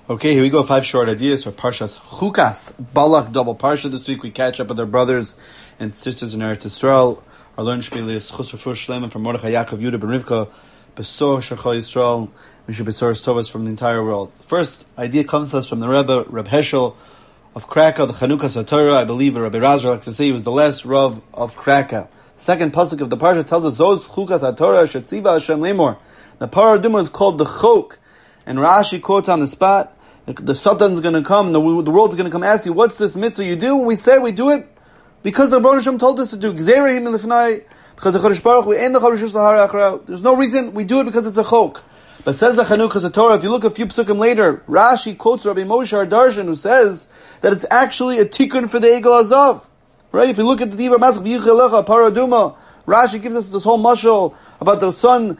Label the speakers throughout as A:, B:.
A: Okay, here we go. 5 short ideas for Parshas Chukas. Balak double Parsha. This week we catch up with our brothers and sisters in Eretz Yisrael. Our learn Shmili is Chus Refush Shleim from Mordechai Yaakov Yehuda Ben Rivka. Besor Shachal Yisrael. Mishu Besor Tovas from the entire world. First idea comes to us from the Rebbe, Reb Heschel of Krakow, the Chanukas HaTorah. I believe Rabbi Razor likes to say he was the last Rav of Krakow. Second pasuk of the Parsha tells us, Zos Chukas HaTorah Shetziva Hashem Lemor. The Parah Adumah is called the Chok. And Rashi quotes on the spot, the Satan's going to come, the world's going to come ask you, what's this mitzvah you do? And we say we do it because the Baruch Hashem told us to do. Because the Chodesh Baruch Hu, there's no reason, we do it because it's a chok. But says the Chanukas HaTorah, if you look a few psukim later, Rashi quotes Rabbi Moshe Darshan, who says that it's actually a tikkun for the Egel Azav. Right? If you look at the Dibur Matzach, B'yichelecha, Parah Adumah, Rashi gives us this whole mashal about the son.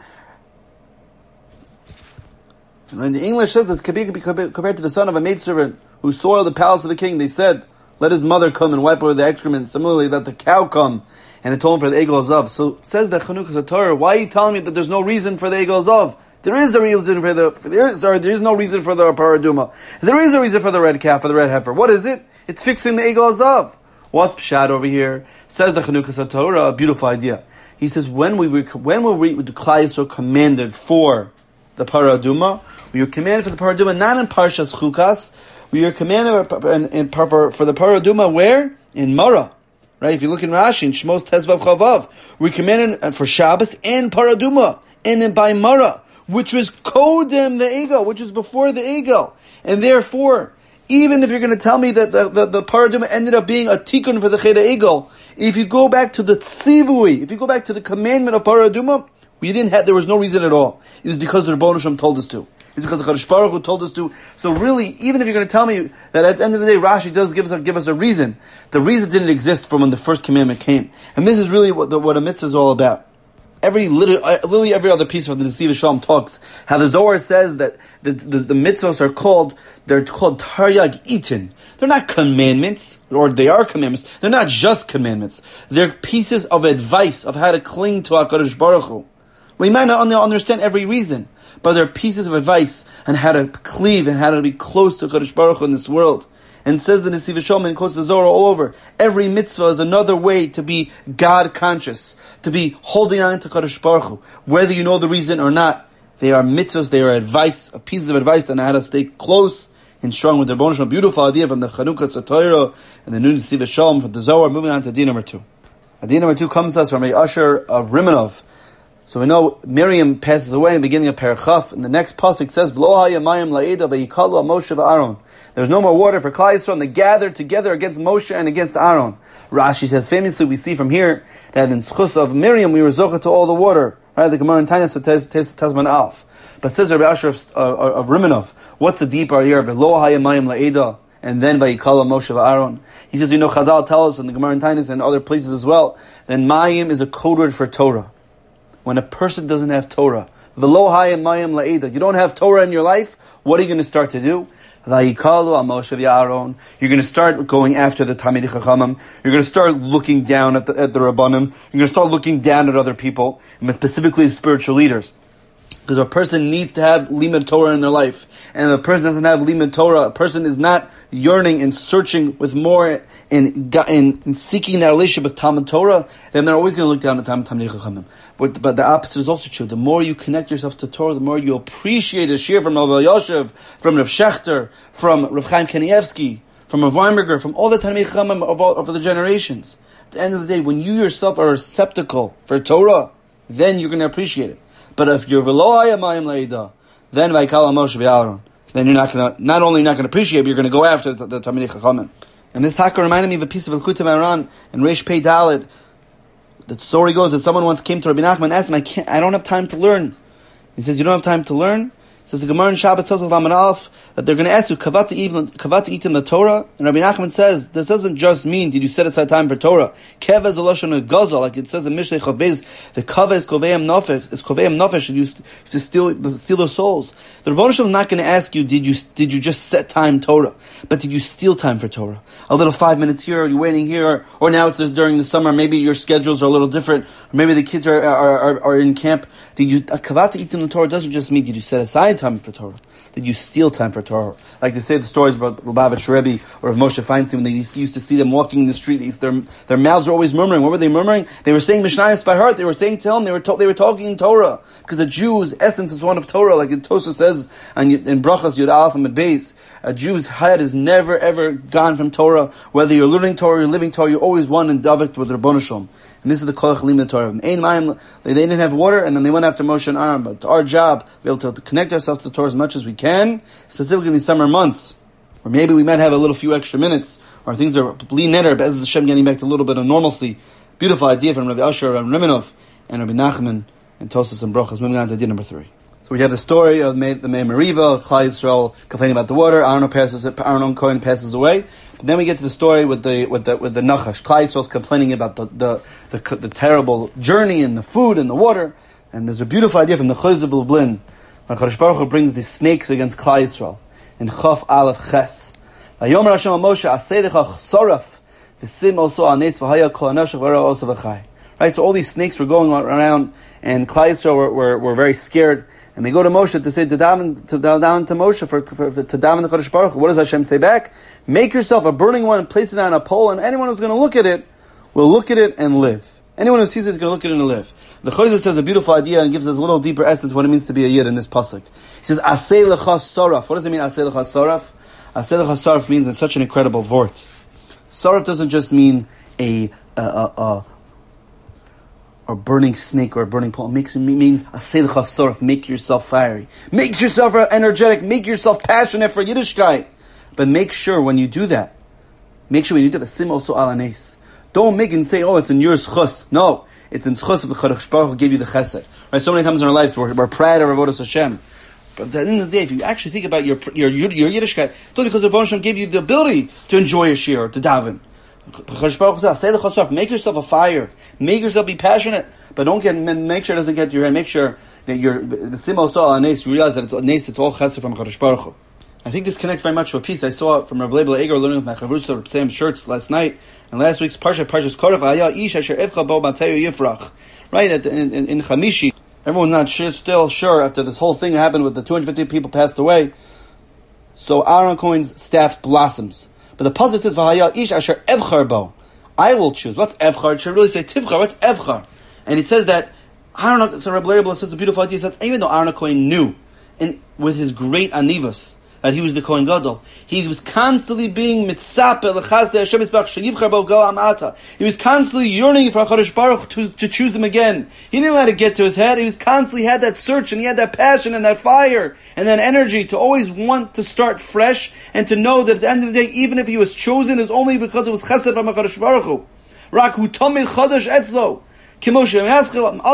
A: And the English says this could be compared to the son of a maidservant who soiled the palace of the king. They said, let his mother come and wipe away the excrement. Similarly, let the cow come and atone for the Egel Azav. So says the Chanukas HaTorah, why are you telling me that there's no reason for the Egel Azav? There is a reason for there is no reason for the Parah Adumah. There is a reason for the red calf, for the red heifer. What is it? It's fixing the Egel Azav. What's pshat over here? Says the Chanukas HaTorah, a beautiful idea. He says, when were the Klal Yisrael commanded for the Parah Adumah? We were commanded for the Parah Adumah not in Parshas Chukas. We were commanded for the Parah Adumah where? In Mara. Right? If you look in Rashi, in Shmos Tezvav Chavav, we commanded for Shabbos and Parah Adumah, and by Mara, which was Kodem the Egel, which is before the Egel. And therefore, even if you're going to tell me that the Parah Adumah ended up being a tikkun for the Cheda Egel, if you go back to the tzivui, if you go back to the commandment of Parah Adumah, there was no reason at all. It was because the Rebbeinu Shem told us to. It's because the Chodesh Baruch Hu told us to. So really, even if you're going to tell me that at the end of the day, Rashi does give us a reason, the reason didn't exist from when the first commandment came. And this is really what a mitzvah is all about. Literally every other piece of the Nesiv Shalom talks, how the Zohar says that the mitzvahs are called Taryag Itin. They're not commandments, or they are commandments. They're not just commandments. They're pieces of advice of how to cling to HaKadosh Baruch Hu. We might not understand every reason, but they're pieces of advice on how to cleave and how to be close to Kadosh Baruch Hu in this world. And says the Nesiv Shalom and quotes the Zohar all over, every mitzvah is another way to be God conscious, to be holding on to Kadosh Baruch Hu. Whether you know the reason or not, they are mitzvahs, they are advice, pieces of advice on how to stay close and strong with the Rebbeinu Shalom. Beautiful idea from the Chanukas HaTorah and the new Nesiv Shalom from the Zohar. Moving on to idea number 2. Idea number 2 comes to us from a usher of Rimanov. So we know Miriam passes away in the beginning of Perachaf, and the next pasuk says, "V'lo hayamayim la'eda v'yikalu Moshe v'Aaron." There's no more water for Klal Yisrael, and they gathered together against Moshe and against Aaron. Rashi says, famously, we see from here that in Schus of Miriam we were zochah to all the water. Right? The Gemara in Tanya Tezman Alf. But says Rabbi Asher of Rimanov, what's the deeper here? V'lo hayamayim la'eda, and then v'yikalu Moshe v'Aaron. He says, Chazal tell us in the Gemara in Tanya and other places as well, that Mayim is a code word for Torah. When a person doesn't have Torah, v'lo hayim mayim la'eda, you don't have Torah in your life, what are you going to start to do? V'yikalu al Moshe v'Aaron. You're going to start going after the Talmidei Chachamim. You're going to start looking down at the Rabbanim. You're going to start looking down at other people, and specifically spiritual leaders. Because a person needs to have limud Torah in their life. And if a person doesn't have limud Torah, a person is not yearning and searching with more in seeking that relationship with Talmud Torah, then they're always going to look down at Talmidei Chachamim. But the opposite is also true. The more you connect yourself to Torah, the more you appreciate a shir from Rav Yoshev, from Rav Shechter, from Rav Chaim Kanievsky, from Rav Weinberger, from all the Talmidei Chachamim of the generations. At the end of the day, when you yourself are receptacle for Torah, then you're going to appreciate it. But if you're v'lo hayamayim la'eda, then v'yikalu Moshe v'Aaron, then you're not only not going to appreciate, but you're going to go after the Talmidei Chachamim. And this haka reminded me of a piece of Likutei Moharan in Reish Pei Daled. The story goes that someone once came to Rabbi Nachman and asked him, I don't have time to learn. He says, you don't have time to learn? Says the Gemara in Shabbat tells us Laman Aleph that they're going to ask you kavata itim the Torah, and Rabbi Nachman says this doesn't just mean did you set aside time for Torah. Keva is a lashon gazel, like it says in Mishlei Chav Beis. The kava is koveim nofesh. You to steal their souls. The Rebbeinu Shalom is not going to ask you did you just set time Torah, but did you steal time for Torah? A little 5 minutes here, or you're waiting here, or now it's during the summer. Maybe your schedules are a little different. Or maybe the kids are in camp. Did you kavata itim the Torah doesn't just mean did you set aside time for Torah. did you steal time for Torah? Like they say the stories about Lubavitch Rebbe or of Moshe Feinstein, when they used to see them walking in the street, their mouths were always murmuring. What were they murmuring? They were saying Mishnayos by heart. They were saying to him, they were talking in Torah. Because a Jew's essence is one of Torah, like the Tosha says in Brachas Yud Aleph and Beis. A Jew's head is never ever gone from Torah. Whether you're learning Torah, you're living Torah, you're always one in Davik with Rabbanu Shalom. And this is the Koach Limud Torah. They didn't have water, and then they went after Moshe and Aaron. But it's our job to be able to connect ourselves to the Torah as much as we can, specifically in the summer months. Or maybe we might have a little few extra minutes, or things are bleeding netter, but as Hashem getting back to a little bit of normalcy. Beautiful idea from Rabbi Asher, Rabbi Riminov, and Rabbi Nachman, and Tosas and Brochas. Moving on to idea number 3. So we have the story of the Mei Meriva, Klal Yisrael complaining about the water. Aaron Cohen passes away. But then we get to the story with the Nachash. Klal Yisrael's complaining about the terrible journey and the food and the water. And there's a beautiful idea from the Chayz of Lublin. When Kadosh Baruch Hu brings the snakes against Klal Yisrael in Chaf Aleph Ches. Vayomer Hashem Moshe Aseidecha Chsoraf V'sim also Anes V'haya Kol Anashach V'ara Osa V'chai. Right, so all these snakes were going around, and Klal Yisrael were very scared. And they go to Moshe to say to daven to Moshe to daven the Kadosh Baruch Hu. What does Hashem say back? Make yourself a burning one and place it on a pole, and anyone who's going to look at it will look at it and live. Anyone who sees it is going to look at it and live. The Chayz says a beautiful idea and gives us a little deeper essence what it means to be a Yid in this pasuk. He says, Asei lecha soraf. What does it mean, Asei lecha soraf? Asei lecha soraf means it's such an incredible vort. Soraf doesn't just mean a burning snake or a burning pole. It means Asei lecha soraf. Make yourself fiery. Make yourself energetic. Make yourself passionate for Yiddishkeit. But make sure when you do that, Sim also alanes. Don't make it and say, oh, it's in your schus. No, it's in schus of the Kadosh Baruch Hu gave you the chesed. Right? So many times in our lives we're proud of Avodas Hashem. But at the end of the day, if you actually think about your Yiddishkeit, it's only because the Avodah Hashem gave you the ability to enjoy a shir, to daven. Kadosh Baruch Hu says, say the chasaf, make yourself a fire, make yourself be passionate, but make sure it doesn't get to your head. Make sure that the sim also alanes. You realize that it's nes, it's all chesed from Kadosh Baruch Hu. I think this connects very much to a piece I saw from Rabbi Leibel Eger learning with my Chavrusa Sam Shirts last night, and last week's Parshas Korach Ayah Ish Asher Evcha Bo Mateyu Yifrach. Right in Chamishi, everyone's not still sure after this whole thing happened with the 250 people passed away. So Aaron Cohen's staff blossoms, but the pasuk says V'Haya Ish Asher Evchar Bo. I will choose. What's Evchar? It should really say Tivchar. What's Evchar? And it says that Aaron. So Rabbi Leibel says a beautiful idea. He says even though Aaron Cohen knew, and with his great anivus, that he was the Kohen Gadol, he was constantly being mitzapeh l'chaseh Hashem Yisparach sheyivchar bo gal amata. He was constantly yearning for HaKadosh Baruch to choose him again. He didn't let it get to his head. He was constantly had that search, and he had that passion and that fire and that energy to always want to start fresh and to know that at the end of the day, even if he was chosen, it's only because it was chesed from HaKadosh Baruch Hu. Rak hu tamid chadash etzlo. That's why he says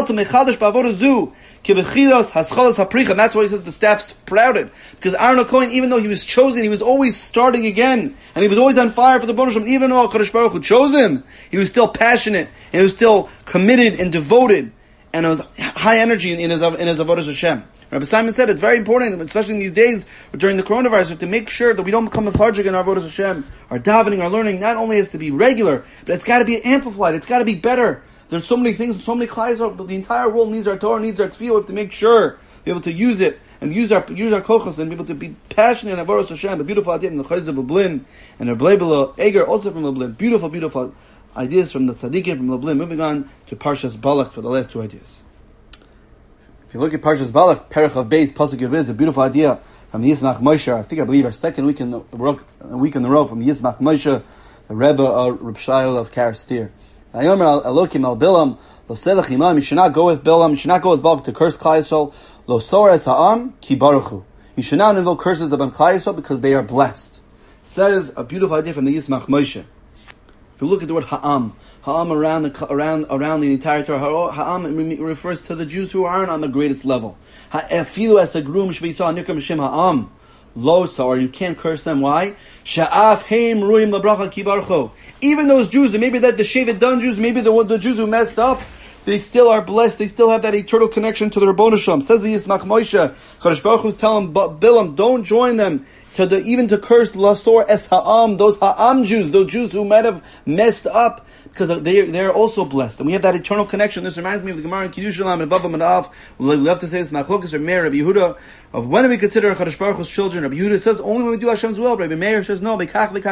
A: the staff sprouted. Because Aaron Cohen, even though he was chosen, he was always starting again. And he was always on fire for the Baruch Hashem. Even though HaKadosh Baruch Hu chose him, he was still passionate, and he was still committed and devoted. And it was high energy in his Avodas Hashem. Rabbi Simon said it's very important, especially in these days during the coronavirus, to make sure that we don't become lethargic in our Avodas Hashem. Our davening, our learning, not only has to be regular, but it's got to be amplified. It's got to be better. There's so many things, so many klais. The entire world needs our Torah, needs our tefillah. We have to make sure to be able to use it and use our kochos and be able to be passionate in Avodas Hashem. The beautiful idea from the Chayz of Lublin and the Leibel Eger also from Lublin. Beautiful ideas from the tzaddikim from Lublin. Moving on to Parshas Balak for the last two ideas. If you look at Parshas Balak, Perich of Beis, Pasuk Yud, it's a beautiful idea from the Yismach Moshe. I believe our second week in the row from the Yismach Moshe, the Rebbe of Reb Shail of Kar Steer. Ayomer Elokim al Bilam lo selech imam. You should not go with Bilam. You should not go with Balak to curse Klal Yisrael. Lo sores ha'am ki baruchu. You should not invoke curses upon Klal Yisrael because they are blessed. Says a beautiful idea from the Yismach Moshe. If you look at the word ha'am around the entire Torah, ha'am refers to the Jews who aren't on the greatest level. Ha'efilu es agrum shbeisa nikram shem ha'am. Lo sar, you can't curse them. Why? Sha'af heim ruim labracha ki baruchu. Even those Jews, and maybe that the Shevet Dan Jews, maybe the Jews who messed up, they still are blessed. They still have that eternal connection to the Rabbanu Shalom. Says the Yismach Moshe, Kadosh Baruch Hu is telling Bilam, don't join them even to curse Lasor es Ha'am, those Ha'am Jews, those Jews who might have messed up, because they're also blessed, and we have that eternal connection. This reminds me of the Gemara in Kiddush Shalom and Vavam and Av. We love to say this Machlokas or Meir Rabbi Yehuda of when do we consider Hakadosh Baruch Hu's children. Rabbi Yehuda says only when we do Hashem's will. Rabbi Meir says no.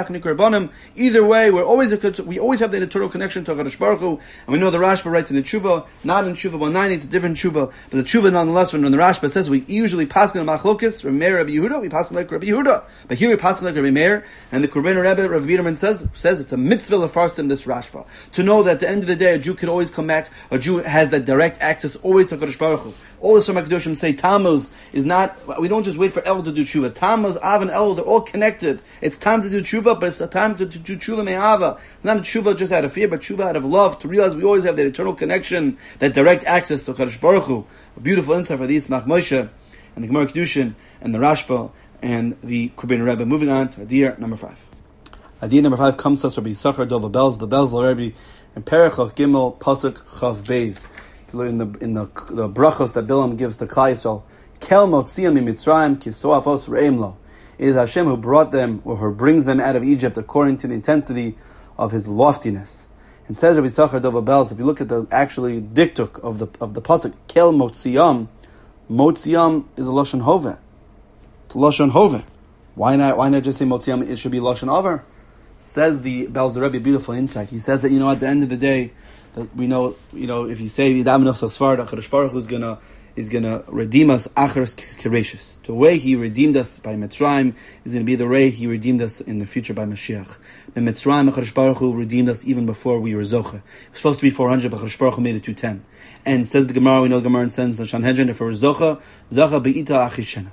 A: Either way, we always have the eternal connection to Hakadosh Baruch Hu, and we know the Rashba writes in the Tshuva, not in Tshuva 190, it's a different Tshuva, but the Tshuva nonetheless when the Rashba says we usually pass in Machlokas Rabbi Meir Rabbi Yehuda, we pass like Rabbi Yehuda, but here we pass like Rabbi Meir, and the Korban Rebbe Rabbi Biederman says it's a mitzvah lefarsim this Rashba to know that at the end of the day a Jew could always come back. A Jew has that direct access always to Hakadosh Baruch Hu. All the Shema Kedoshim say Tammuz is not. We don't just wait for El to do tshuva. Tammuz, Av, and El, they're all connected. It's time to do tshuva, but it's a time to do tshuva me'ava. It's not a tshuva just out of fear, but tshuva out of love. To realize we always have that eternal connection, that direct access to Hakadosh Baruch Hu. A beautiful insight for the Yitzmach Moshe and the Gemara Kedushin and the Rashba and the Korban Rebbe. Moving on to Adir number 5. Adir number 5 comes to us from Yisachar Dov the Bells Rebbe and Perechach Gimel Pasuk Chav Beis. In the brachos that Bilam gives to Klal Yisrael, Kel Motziam Mitzrayim Kisoafos Reimlo. It is Hashem who brought them, or who brings them out of Egypt according to the intensity of His loftiness. And says Rabbi Yisachar Dov Bells, if you look at the actually diktuk of the pasuk, Kel Motziam is a lashon hoveh. It's a lashon hoveh. Why not just say Motziam? It should be lashon avar. Says the Belz Rebbe, beautiful insight. He says that at the end of the day, that we know, if you say Yidam Nefesh Sfarad, Hakadosh Baruch Hu is gonna redeem us Acharos Kereishis. The way He redeemed us by Mitzrayim is going to be the way He redeemed us in the future by Mashiach. In Mitzrayim, Hakadosh Baruch Hu redeemed us even before we were Zocha. It was supposed to be 400, but Hakadosh Baruch Hu made it 210. And says the Gemara, we know the Gemara sends the Sanhedrin, if it was Zocha be'ita achishena.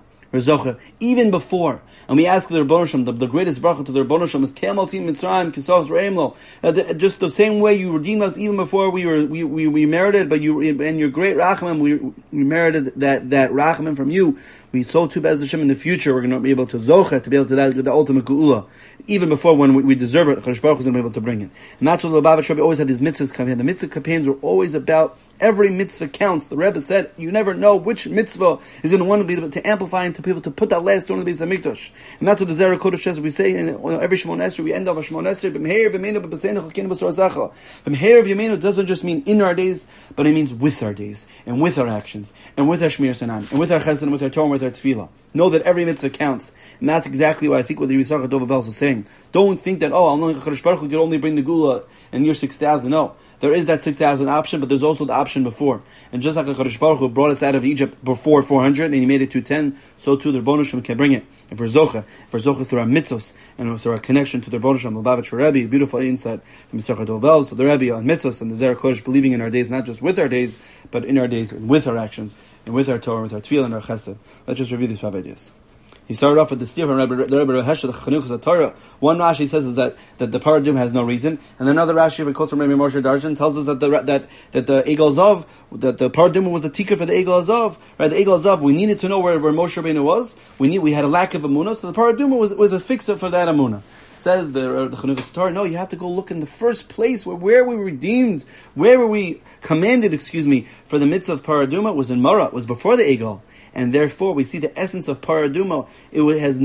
A: Even before, and we ask the Rebbeinu Shem, the greatest bracha to the Rebbeinu Shem is Kel Maltim Mitzrayim Kisavos Reimlo. Just the same way you redeemed us even before we merited, but and your great rachamim, we merited that rachamim from you. We so too Be'ez Hashem in the future we're going to be able to zocha, to be able to that the ultimate geula, even before when we deserve it. Hakadosh Baruch Hu is going to be able to bring it, and that's what the Lubavitch Rebbe always had these mitzvahs campaign. The mitzvah campaigns were always about every mitzvah counts. The Rebbe said you never know which mitzvah is going to want to be able to amplify and to be able to put that last stone in the Beis Hamikdash, and that's what the Zera Kodesh says. We say in every Shemon Esrei, we end off a Shemon Esrei. B'meir v'meinu b'beseinu chakinu b'sorzacha. B'meir v'meinu doesn't just mean in our days, but it means with our days and with our actions and with our shmir sanan and with our chesed and with our Torah and with our tefillah. Know that every mitzvah counts, and that's exactly what I think what the Yisachar Dov Belz is saying. Don't think that Hakadosh Baruch Hu could only bring the gula in year 6,000. No, there is that 6,000 option, but there's also the option before. And just like Hakadosh Baruch Hu brought us out of Egypt before 400, and He made it to 10, so too the Rebbeinu Shem can bring it. If we're zocha through our mitzvahs and through our connection to the Rebbeinu Shem, Lubavitch Rebbe, beautiful insight from Yisachar Dov Belz, so the Rebbe on mitzvahs and the Zera Kodesh, believing in our days, not just with our days, but in our days and with our actions and with our Torah, with our tefillah and our chesed. Let's just review these 5 ideas. He started off with the steer from the Rebbe Hesed, the Chanuchas, the Torah. One Rashi says is that the Paradum has no reason, and another Rashi, we quote from Rebbe Moshe Darshan, tells us that the Egel Zav, that the Paradum was the tikka for the Egel Zav. Right, the Egel Zav, we needed to know where Moshe Rabbeinu was. We had a lack of Amunah, so the Paradum was a fixer for that Amunah. Says the Chanuchas Torah, no, you have to go look in the first place where we were redeemed, where were we commanded, for the mitzvah of Paraduma was in Mara, was before the Egel. And therefore, we see the essence of Paraduma. It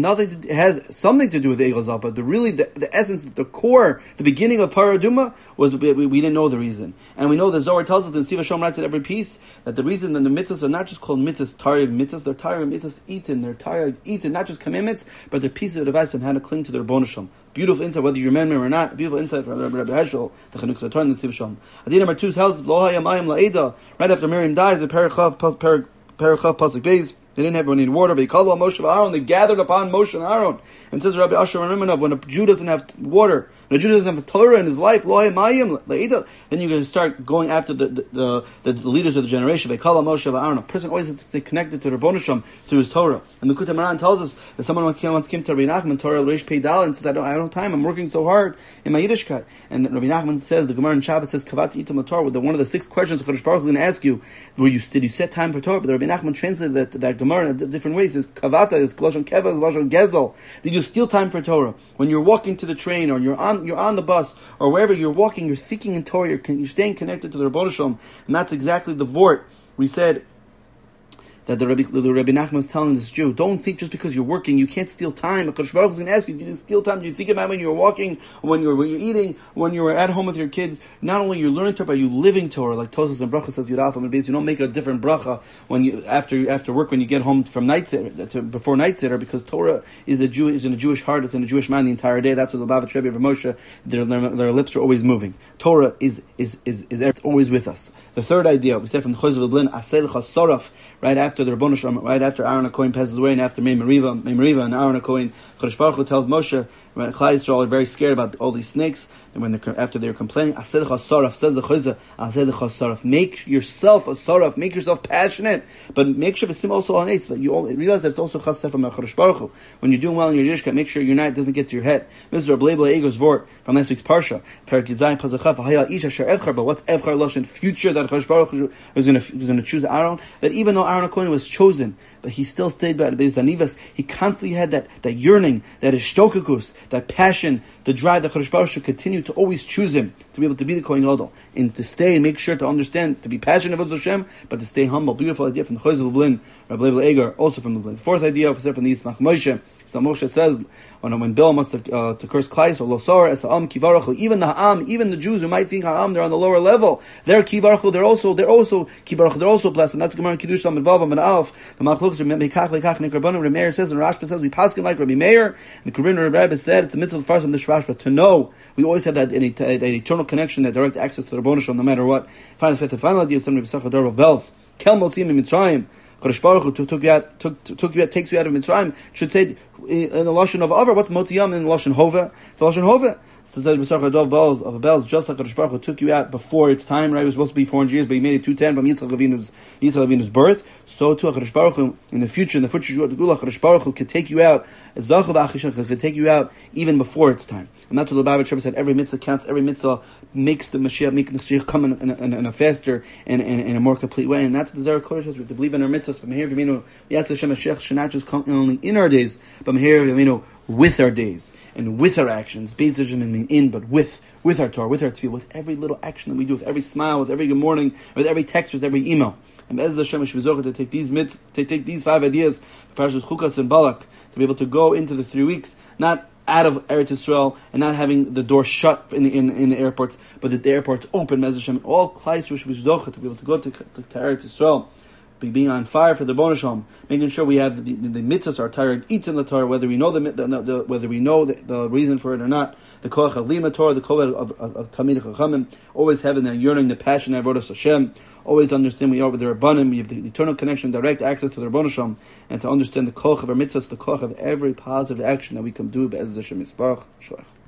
A: has something to do with the Egel Zav, but the essence, the core, the beginning of Paraduma was we didn't know the reason. And we know the Zohar tells us, and Siva Shom writes at every piece, that the reason that the mitzvahs are not just called mitzvahs, Taryev mitzvahs, they're Taryev mitzvahs eaten, they're Taryev eaten, not just commandments, but they're pieces of advice on how to cling to the Rebbeinu Shem. Beautiful insight, whether you remember or not. Beautiful insight from Rebbe Heschel, the Chanuchas Torah, and the Siva Shom. Adin number 2 tells us, Lo hayamayim la'eda, right after Miriam dies, the Parachav Pasuk Beis, they didn't have any water. They called on Moshe and Aaron. They gathered upon Moshe and Aaron. And says Rabbi Asher Raminov, when a Jew doesn't have water, when a Jew doesn't have Torah in his life, then you're going to start going after the leaders of the generation. They call on Moshe and Aaron. A person always has to stay connected to Rebbeinu Shem through his Torah. And the Kutam Maran tells us that someone once came to Rabbi Nachman, Torah Reish Pei Dal, and says, I don't have time. I'm working so hard in my Yiddishkeit. And Rabbi Nachman says, the Gemara in Shabbat says, Kavati Itam Torah. One of the 6 questions Chadosh Baruch Hu is going to ask you, did you set time for Torah? But Rabbi Nachman translated that Gemara in different ways. Is Kavata, is Lashon Keva, is Lashon Gezel. Did you steal time for Torah? When you're walking to the train, or you're on the bus, or wherever you're walking, you're seeking in Torah, you're staying connected to the Rebbeinu Shem, and that's exactly the vort we said that the Rabbi Nachman was telling this Jew, don't think just because you're working, you can't steal time. HaKadosh Baruch Hu is going to ask you, do you steal time? Do you think about when you're walking, when you're eating, when you're at home with your kids? Not only you're learning Torah, but you living Torah. Like Tosas and Bracha says, Yud Alpha, you don't make a different bracha when you after work, when you get home from night sitter, before night sitter, because Torah is in a Jewish heart, it's in a Jewish mind the entire day. That's what the Lubavitch Rebbe of Moshe, their lips are always moving. Torah is always with us. The third idea, we said from the Chozeh Lublin, Aseh Lecha Soraf, right after the Rabbanu Shalom, right after Aaron HaKohen passes away, and after Mei Meriva and Aaron HaKohen, Kadosh Baruch Hu tells Moshe, when Klal Yisrael are very scared about all these snakes, and after they're complaining, Aseh Lecha Soraf, says the Chozeh, Aseh Lecha Soraf, make yourself a Soraf, make yourself passionate, but make sure V'sim also on ace, but you realize that it's also Chassid from Kadosh Baruch Hu. When you're doing well in your Yiddishkeit, make sure your night doesn't get to your head. Mr. Ablebla Ego's Vort from last week's Parsha, Perak Yizayim Pazachav, Haya Isha Sher Evchar, but what's Evchar Lashon, future that Kadosh Baruch Hu is going to choose Aaron, that even though Aaron HaKohen was chosen, but he still stayed by the Beis Hanivas, he constantly had that yearning, that ishtokakus, that passion, the drive that Kadosh Baruch Hu should continue to always choose him to be able to be the Kohen Gadol, and to stay and make sure to understand, to be passionate about Hashem, but to stay humble. Beautiful idea from the Chozeh Lublin, Rabbi Leibel Eger, also from Lublin. Fourth idea, from the Yismach Moshe. So Moshe says, when Bill wants to curse Klai, or Losar, es ha'am kivaruchu, even the ha'am, even the Jews who might think ha'am, they're on the lower level, they're kivaruchu, they're also kivaruchu, they're also blessed. And that's the Gemara in Kiddush Lamed Vav Amud Aleph. The Machlokes are mekach lekach nekarbanim. Rabbi Meir says, and Rashba says, we paskin like Rabbi Meir. And the Korin Rabbi said, it's a mitzvah first from this Rashba to know. We always have that eternal connection, that direct access to the Rebbeinu Shalom, no matter what. Finally, the final idea of somebody v'sachar dor of bells. Kel motzim in Mitzrayim. Kadosh Baruch Hu takes you out of Mitzrayim. Should say in the lashon of Avar. What's motziyam in the lashon hova? It's the lashon hova. So it says b'sachar dor of bells, just like Kadosh Baruch Hu took you out before its time. Right, it was supposed to be 400 years, but he made it 210 from Yitzchak Avinu's birth. So too, Kadosh Baruch Hu in the future of the Gula, Kadosh Baruch Hu could take you out. Could take you out even before its time. And that's what the Lubavitch Rebbe said. Every mitzvah counts. Every mitzvah makes the Mashiach come in a faster and in a more complete way. And that's what the Zohar Kodesh says. We have to believe in our mitzvahs. But Meher V'Minu, we ask Hashem Mashiach should not just come only in our days, but Meher V'Minu with our days and with our actions. Beis Hashem mean in, but with our Torah, with our tefillah, with every little action that we do, with every smile, with every good morning, with every text, with every email. And Be'ez Hashem should be to take these 5 ideas, Parashas Chukas and Balak, to be able to go into the 3 weeks, not out of Eretz Yisrael and not having the door shut in the airports, but that the airport's open. Be'ez Hashem, all Klai Yisrael should be to be able to go to Eretz Yisrael, being on fire for the Rebbeinu Shalom, making sure we have the mitzvahs are tired, eats in the Torah, whether we know whether we know the reason for it or not. The koach of lima Torah, the koach of Talmidei Chachamim, always having that yearning, the passion, that avodas Hashem. Always understand we are with the Rabbanim, we have the eternal connection, direct access to the Rebbeinu Shalom, and to understand the koach of our mitzvahs, the koach of every positive action that we can do. Be'ez Hashem Yisparach.